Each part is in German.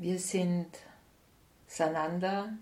Wir sind Sananda,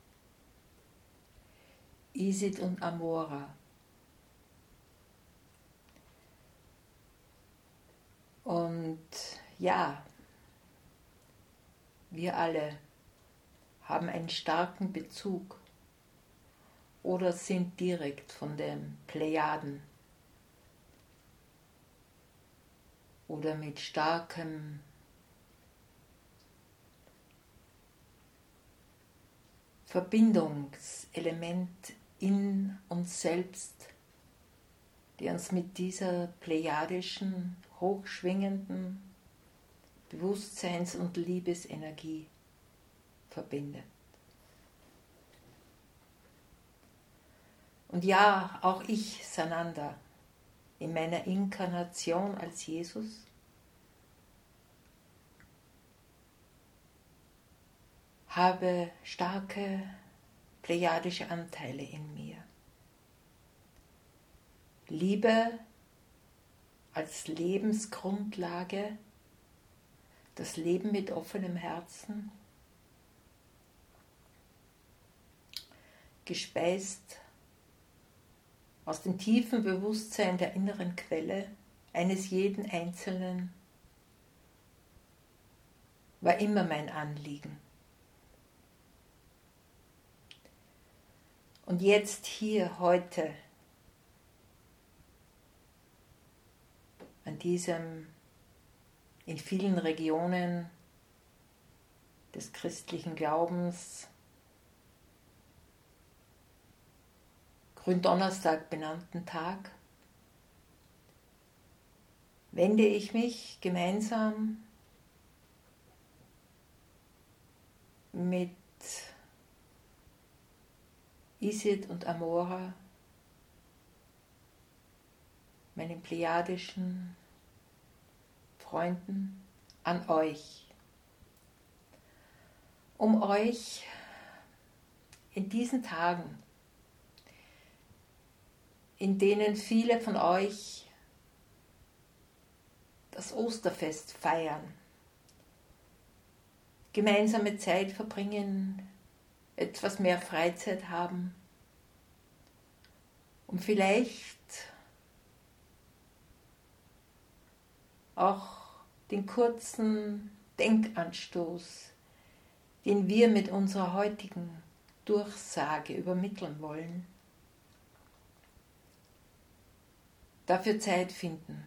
Isid und Amora. Und ja, wir alle haben einen starken Bezug oder sind direkt von den Plejaden oder mit starkem Verbindungselement in uns selbst, die uns mit dieser plejadischen, hochschwingenden Bewusstseins- und Liebesenergie verbindet. Und ja, auch ich, Sananda, in meiner Inkarnation als Jesus, habe starke plejadische Anteile in mir. Liebe als Lebensgrundlage, das Leben mit offenem Herzen, gespeist aus dem tiefen Bewusstsein der inneren Quelle eines jeden Einzelnen, war immer mein Anliegen. Und jetzt hier, heute, an diesem in vielen Regionen des christlichen Glaubens Gründonnerstag benannten Tag, wende ich mich gemeinsam mit Isid und Amora, meinen plejadischen Freunden, an euch, um euch in diesen Tagen, in denen viele von euch das Osterfest feiern, gemeinsame Zeit verbringen, etwas mehr Freizeit haben, um vielleicht auch den kurzen Denkanstoß, den wir mit unserer heutigen Durchsage übermitteln wollen, dafür Zeit finden.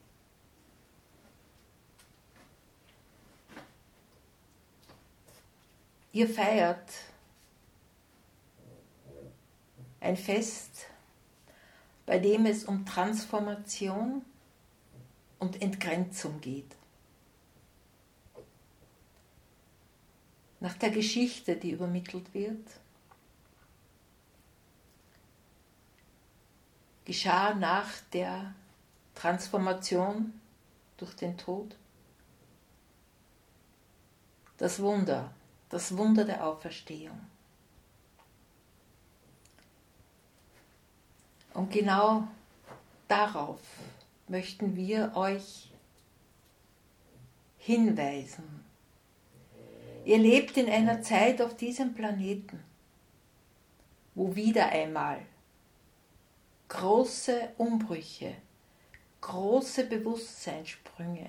Ihr feiert ein Fest, bei dem es um Transformation und Entgrenzung geht. Nach der Geschichte, die übermittelt wird, geschah nach der Transformation durch den Tod das Wunder der Auferstehung. Und genau darauf möchten wir euch hinweisen. Ihr lebt in einer Zeit auf diesem Planeten, wo wieder einmal große Umbrüche, große Bewusstseinssprünge,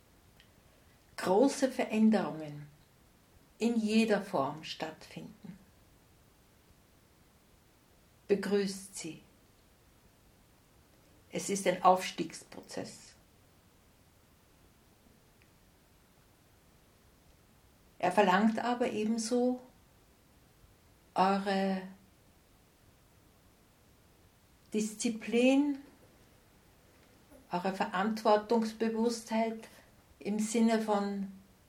große Veränderungen in jeder Form stattfinden. Begrüßt sie. Es ist ein Aufstiegsprozess. Er verlangt aber ebenso eure Disziplin, eure Verantwortungsbewusstheit im Sinne von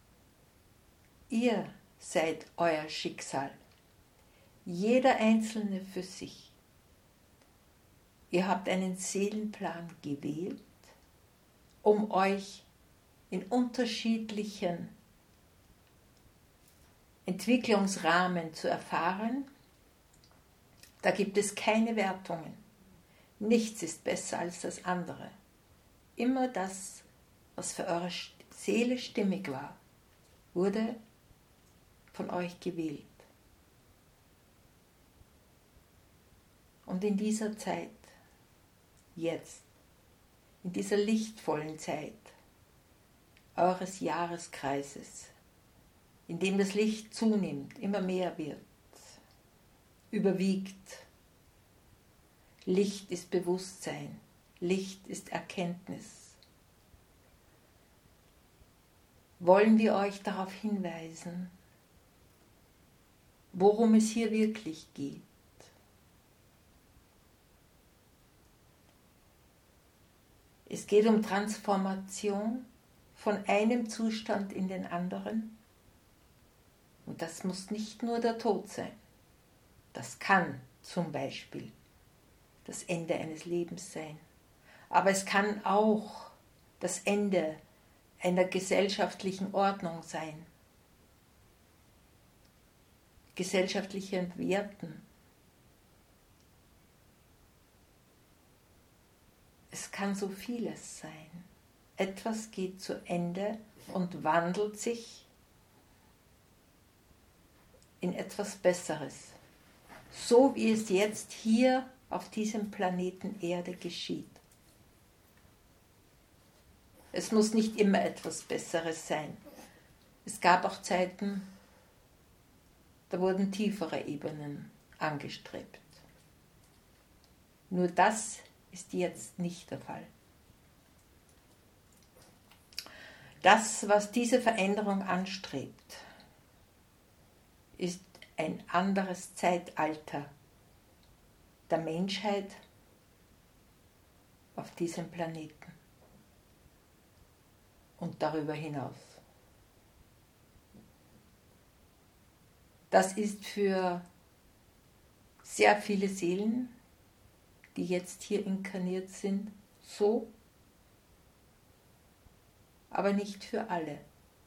ihr seid euer Schicksal. Jeder Einzelne für sich. Ihr habt einen Seelenplan gewählt, um euch in unterschiedlichen Entwicklungsrahmen zu erfahren. Da gibt es keine Wertungen. Nichts ist besser als das andere. Immer das, was für eure Seele stimmig war, wurde von euch gewählt. Und in dieser Zeit, jetzt, in dieser lichtvollen Zeit eures Jahreskreises, in dem das Licht zunimmt, immer mehr wird, überwiegt. Licht ist Bewusstsein, Licht ist Erkenntnis. Wollen wir euch darauf hinweisen, worum es hier wirklich geht. Es geht um Transformation von einem Zustand in den anderen. Und das muss nicht nur der Tod sein. Das kann zum Beispiel das Ende eines Lebens sein. Aber es kann auch das Ende einer gesellschaftlichen Ordnung sein. Gesellschaftlichen Werten. Es kann so vieles sein. Etwas geht zu Ende und wandelt sich in etwas Besseres. So wie es jetzt hier auf diesem Planeten Erde geschieht. Es muss nicht immer etwas Besseres sein. Es gab auch Zeiten, da wurden tiefere Ebenen angestrebt. Nur das ist jetzt nicht der Fall. Das, was diese Veränderung anstrebt, ist ein anderes Zeitalter der Menschheit auf diesem Planeten und darüber hinaus. Das ist für sehr viele Seelen, die jetzt hier inkarniert sind, so, aber nicht für alle.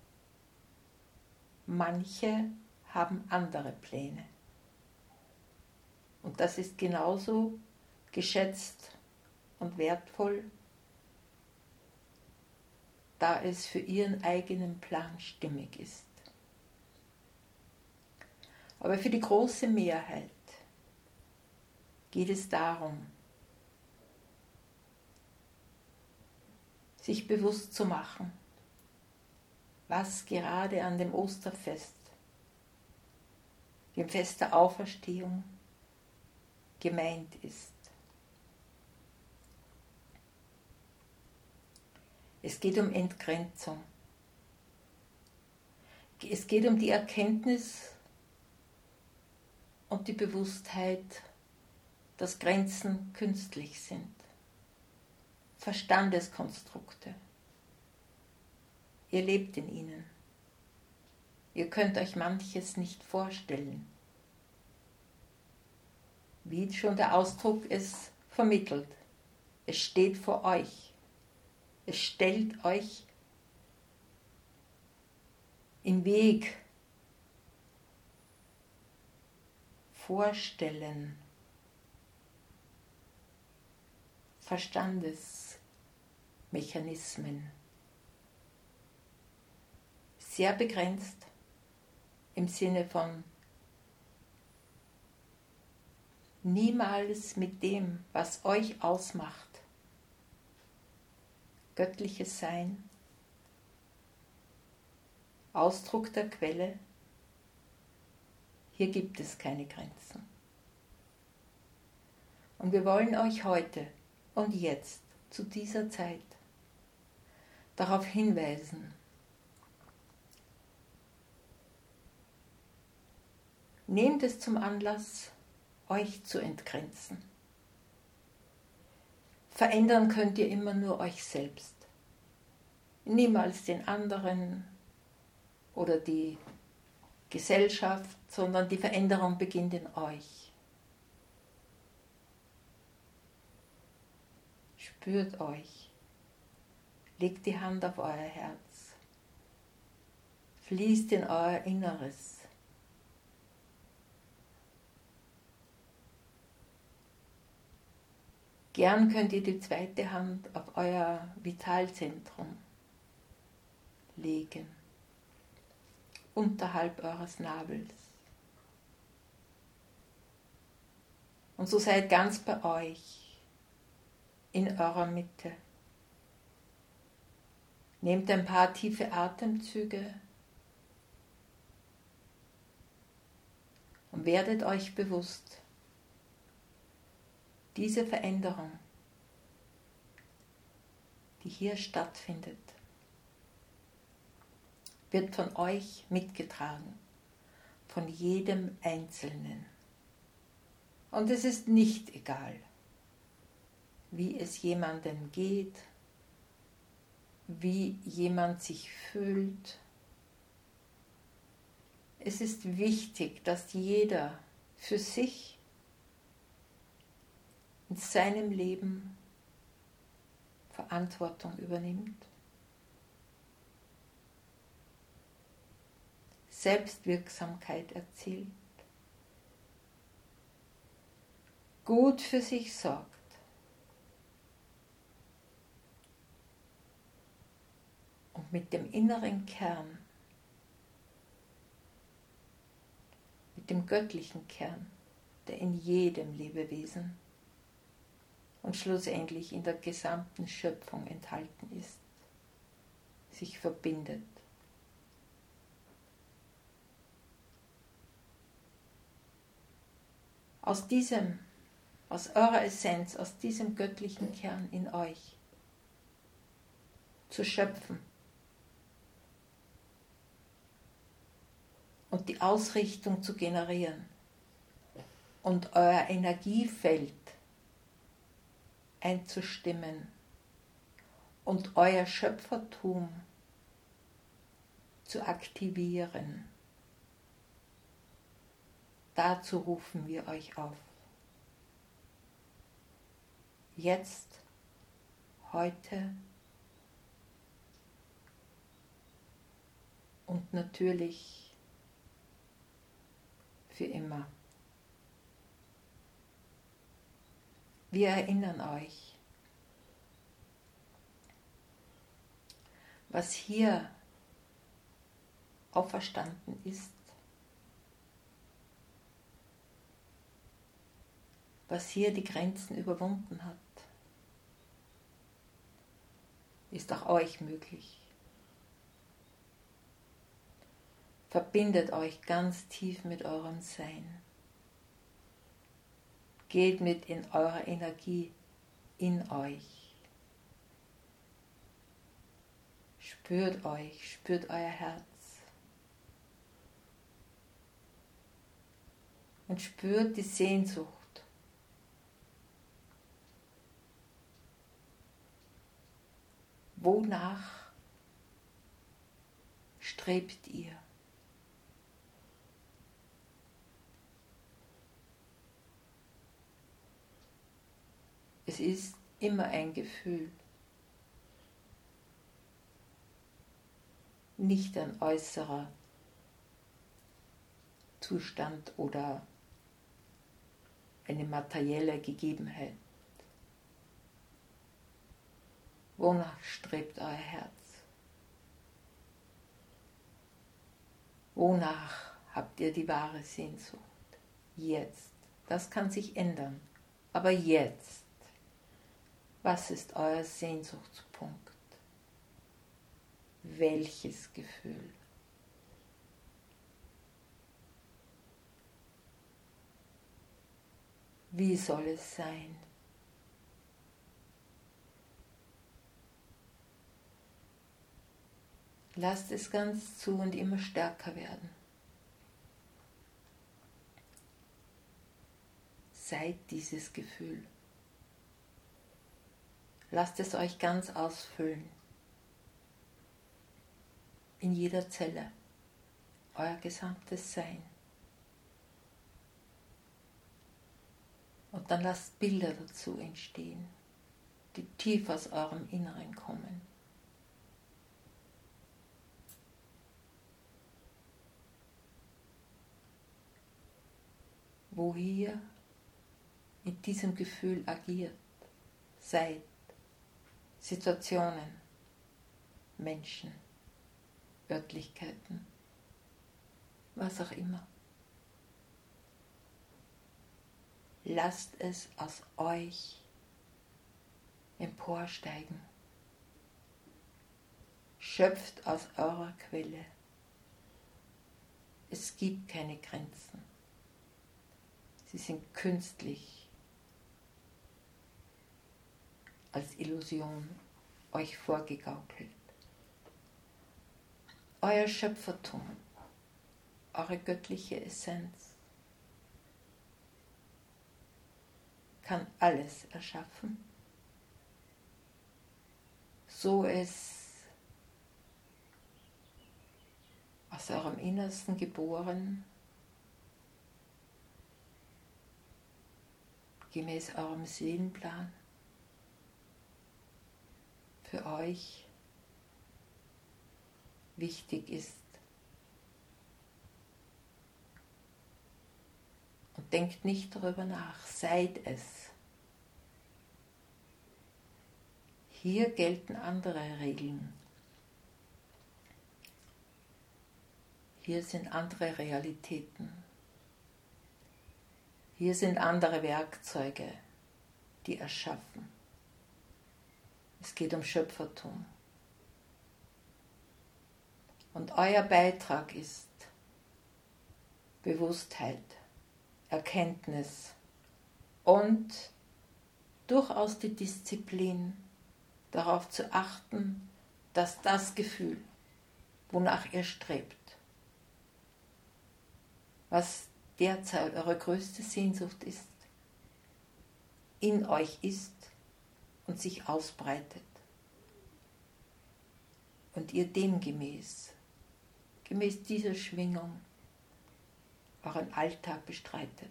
Manche haben andere Pläne. Und das ist genauso geschätzt und wertvoll, da es für ihren eigenen Plan stimmig ist. Aber für die große Mehrheit geht es darum, sich bewusst zu machen, was gerade an dem Osterfest, dem Fest der Auferstehung, gemeint ist. Es geht um Entgrenzung. Es geht um die Erkenntnis und die Bewusstheit, dass Grenzen künstlich sind. Verstandeskonstrukte. Ihr lebt in ihnen. Ihr könnt euch manches nicht vorstellen. Wie schon der Ausdruck es vermittelt. Es steht vor euch. Es stellt euch im Weg. Vorstellen. Verstandesmechanismen. Sehr begrenzt im Sinne von niemals mit dem, was euch ausmacht, göttliches Sein, Ausdruck der Quelle, hier gibt es keine Grenzen. Und wir wollen euch heute und jetzt, zu dieser Zeit, darauf hinweisen, nehmt es zum Anlass, euch zu entgrenzen. Verändern könnt ihr immer nur euch selbst. Niemals den anderen oder die Gesellschaft, sondern die Veränderung beginnt in euch. Spürt euch. Legt die Hand auf euer Herz. Fließt in euer Inneres. Gern könnt ihr die zweite Hand auf euer Vitalzentrum legen unterhalb eures Nabels. Und so seid ganz bei euch, in eurer Mitte. Nehmt ein paar tiefe Atemzüge und werdet euch bewusst, diese Veränderung, die hier stattfindet, wird von euch mitgetragen, von jedem Einzelnen. Und es ist nicht egal, wie es jemandem geht, wie jemand sich fühlt. Es ist wichtig, dass jeder für sich in seinem Leben Verantwortung übernimmt, Selbstwirksamkeit erzielt, gut für sich sorgt und mit dem inneren Kern, mit dem göttlichen Kern, der in jedem Lebewesen und schlussendlich in der gesamten Schöpfung enthalten ist, sich verbindet. Aus eurer Essenz, aus diesem göttlichen Kern in euch zu schöpfen und die Ausrichtung zu generieren und euer Energiefeld einzustimmen und euer Schöpfertum zu aktivieren. Dazu rufen wir euch auf. Jetzt, heute und natürlich für immer. Wir erinnern euch, was hier auferstanden ist, was hier die Grenzen überwunden hat, ist auch euch möglich. Verbindet euch ganz tief mit eurem Sein. Geht mit in eurer Energie in euch. Spürt euch, spürt euer Herz. Und spürt die Sehnsucht. Wonach strebt ihr? Es ist immer ein Gefühl, nicht ein äußerer Zustand oder eine materielle Gegebenheit. Wonach strebt euer Herz? Wonach habt ihr die wahre Sehnsucht? Jetzt. Das kann sich ändern. Aber jetzt. Was ist euer Sehnsuchtspunkt? Welches Gefühl? Wie soll es sein? Lasst es ganz zu und immer stärker werden. Seid dieses Gefühl. Lasst es euch ganz ausfüllen. In jeder Zelle. Euer gesamtes Sein. Und dann lasst Bilder dazu entstehen, die tief aus eurem Inneren kommen. Wo ihr mit diesem Gefühl agiert, seid, Situationen, Menschen, Örtlichkeiten, was auch immer. Lasst es aus euch emporsteigen. Schöpft aus eurer Quelle. Es gibt keine Grenzen. Sie sind künstlich als Illusion euch vorgegaukelt. Euer Schöpfertum, eure göttliche Essenz kann alles erschaffen, so es aus eurem Innersten geboren, gemäß eurem Seelenplan, für euch wichtig ist. Und denkt nicht darüber nach, seid es. Hier gelten andere Regeln. Hier sind andere Realitäten. Hier sind andere Werkzeuge, die erschaffen. Es geht um Schöpfertum. Und euer Beitrag ist Bewusstheit, Erkenntnis und durchaus die Disziplin, darauf zu achten, dass das Gefühl, wonach ihr strebt, was derzeit eure größte Sehnsucht ist, in euch ist und sich ausbreitet. Und ihr demgemäß, gemäß dieser Schwingung, euren Alltag bestreitet.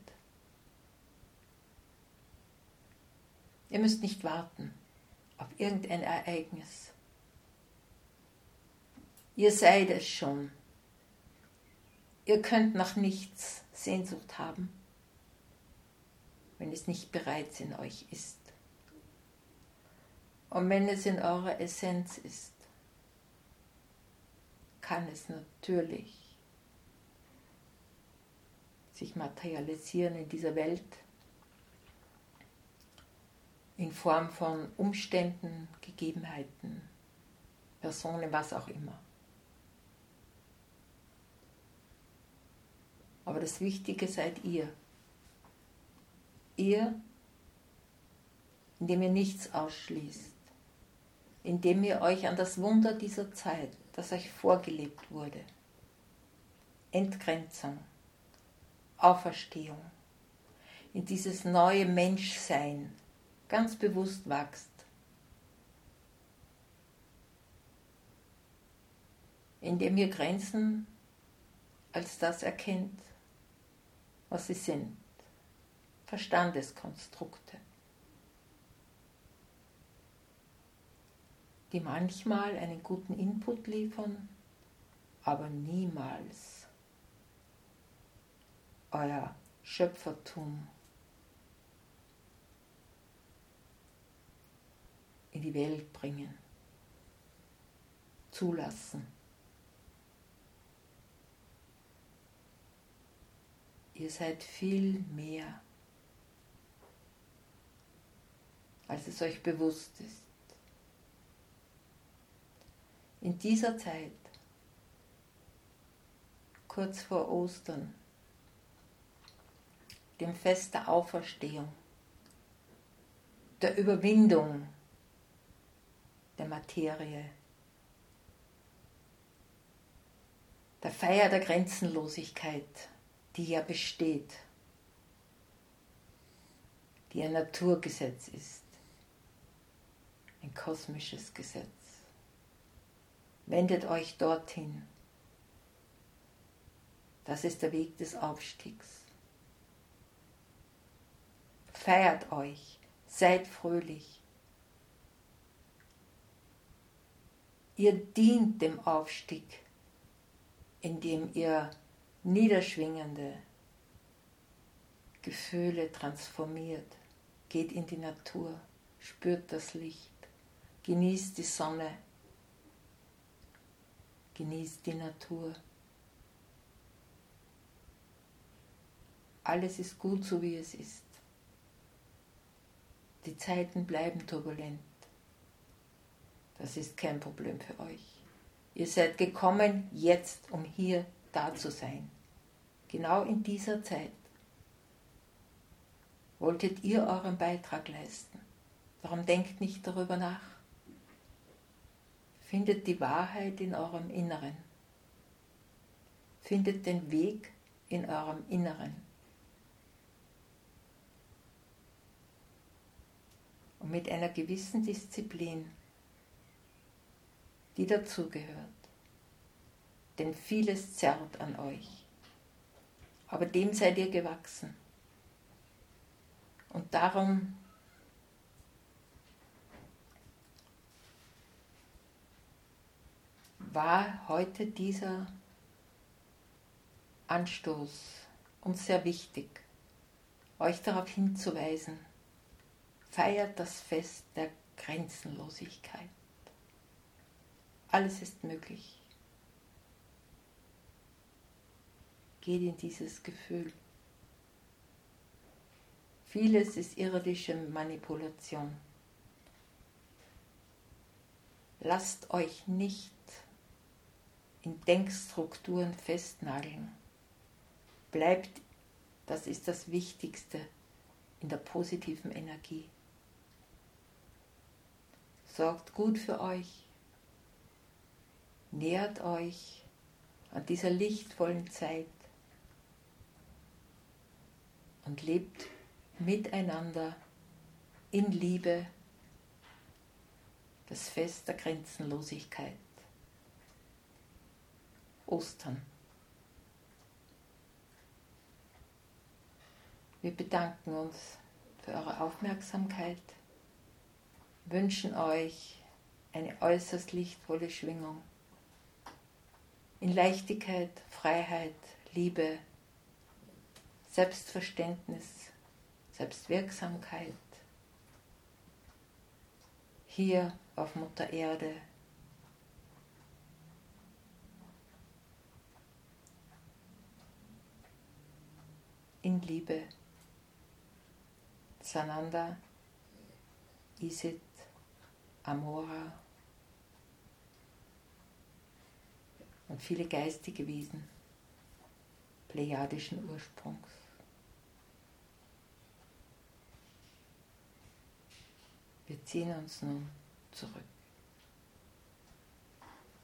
Ihr müsst nicht warten auf irgendein Ereignis. Ihr seid es schon. Ihr könnt nach nichts Sehnsucht haben, wenn es nicht bereits in euch ist. Und wenn es in eurer Essenz ist, kann es natürlich sich materialisieren in dieser Welt in Form von Umständen, Gegebenheiten, Personen, was auch immer. Aber das Wichtige seid ihr. Ihr, indem ihr nichts ausschließt, indem ihr euch an das Wunder dieser Zeit, das euch vorgelebt wurde, Entgrenzung, Auferstehung, in dieses neue Menschsein ganz bewusst wächst, indem ihr Grenzen als das erkennt, was sie sind, Verstandeskonstrukte, die manchmal einen guten Input liefern, aber niemals euer Schöpfertum in die Welt bringen, zulassen. Ihr seid viel mehr, als es euch bewusst ist. In dieser Zeit, kurz vor Ostern, dem Fest der Auferstehung, der Überwindung der Materie, der Feier der Grenzenlosigkeit, die ja besteht, die ein Naturgesetz ist, ein kosmisches Gesetz. Wendet euch dorthin. Das ist der Weg des Aufstiegs. Feiert euch, seid fröhlich. Ihr dient dem Aufstieg, indem ihr niederschwingende Gefühle transformiert. Geht in die Natur, spürt das Licht, genießt die Sonne, genießt die Natur. Alles ist gut, so wie es ist. Die Zeiten bleiben turbulent. Das ist kein Problem für euch. Ihr seid gekommen jetzt, um hier da zu sein. Genau in dieser Zeit wolltet ihr euren Beitrag leisten. Darum denkt nicht darüber nach. Findet die Wahrheit in eurem Inneren. Findet den Weg in eurem Inneren. Und mit einer gewissen Disziplin, die dazugehört. Denn vieles zerrt an euch. Aber dem seid ihr gewachsen. Und darum war heute dieser Anstoß uns sehr wichtig, euch darauf hinzuweisen, feiert das Fest der Grenzenlosigkeit. Alles ist möglich. Geht in dieses Gefühl. Vieles ist irdische Manipulation. Lasst euch nicht in Denkstrukturen festnageln. Bleibt, das ist das Wichtigste, in der positiven Energie. Sorgt gut für euch. Nähert euch an dieser lichtvollen Zeit und lebt miteinander in Liebe das Fest der Grenzenlosigkeit. Ostern. Wir bedanken uns für eure Aufmerksamkeit, wünschen euch eine äußerst lichtvolle Schwingung in Leichtigkeit, Freiheit, Liebe, Selbstverständnis, Selbstwirksamkeit, hier auf Mutter Erde, in Liebe. Sananda, Isit, Amora und viele geistige Wesen plejadischen Ursprungs. Wir ziehen uns nun zurück.